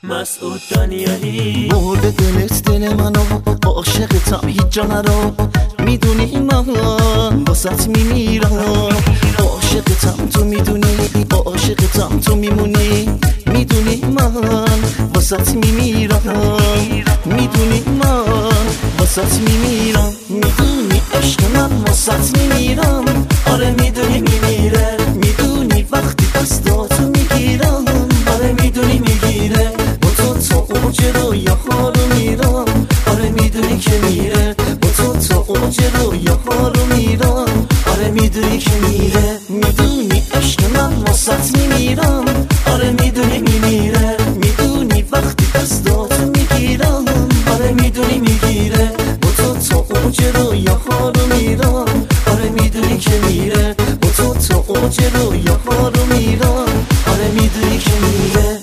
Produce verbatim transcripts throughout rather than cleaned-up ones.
مسعود دانیالی برده دلت دل منو عاشقتم هیچ جا نرو میدونی من واسط میمیرم عاشقتم تو میدونی عاشقتم تو میمونی میدونی من واسط میمیرم میدونی من واسط میمیرم میدونی عشق من واسط میمیرم آره میدونی میمیره میدونی وقتی دستاتو میگیرم آره میدونی میگیره با تو تا اوج رویاها رو میرم آره میدونی که میره با تو تا اوج رویاها رو میرم آره میدونی که میره میدونی عشق من واسط میمیرم آره میدونی میمیره میدونی وقتی دستاتو میگیرم آره میدونی میگیره با تو تا اوج رویاها رو میرم آره میدونی که میره با تو تا اوج رویاها رو میرم آره میدونی که میره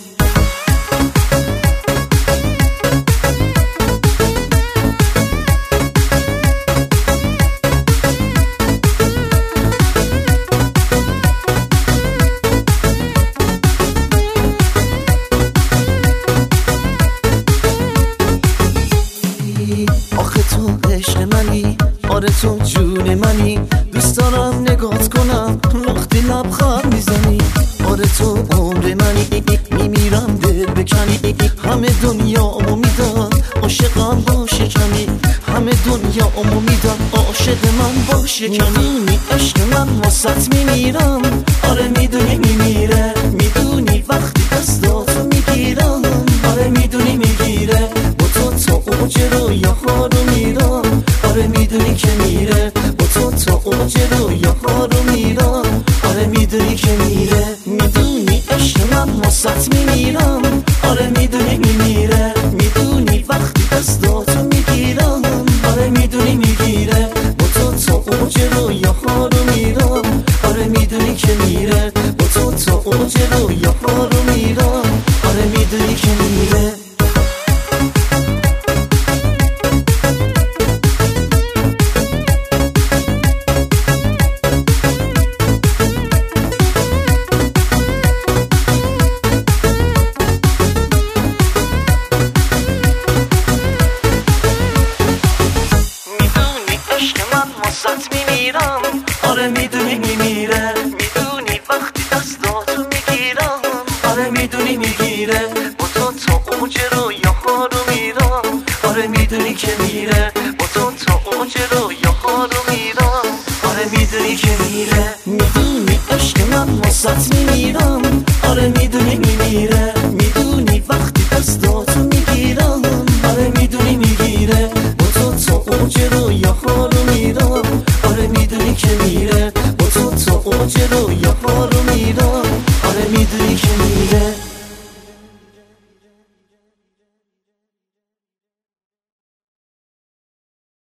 آخه تو عشق منی آره تو جون منی دوست دارم نگات کنم وقتی لبخند میزنی آره تو عمر منی میمیرم دل بکنی همه دنیامو میدم عاشقم باشه کمی همه دنیامو میدم عاشق من باشه کمی میدونی عشق من واسط میمیرم آره میدونی میمیره میدونی وقتی دستاتو میگیرم آره میدونی میگیره با تو تا اوج رویاها رو میرم آره میدونی که میره با تو تا اوج رویاها رو میرم آره میدونی که میره میدونی عشق من واسط میمیرم آره میدونی میمیره میدونی وقتی دستاتو میگیرم آره میدونی میگیره با تو تا اوج رویاها رو میرم آره میدونی که میره با تو تا اوج رویاها رو میرم آره میدونی که میره واسط میمیرم آره میدونی میمیره میدونی وقتی دستاتو میگیرم آره میدونی میگیره با تو تا اوج رویاها رو میرم آره میدونی که میره با تو تا اوج رویاها رو میرم آره میدونی که میره میدونی عشق من واسط میمیرم آره میدونی میمیره میدونی وقتی دستاتو میگیرم آره میدونی میگیره با تو تا اوج رویاها رو میرم آره میدونی که میره با تو تا اوج رویاها